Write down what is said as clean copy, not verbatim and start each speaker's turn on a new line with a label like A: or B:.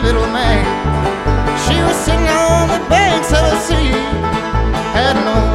A: little man. She was sitting on the banks of the sea, had no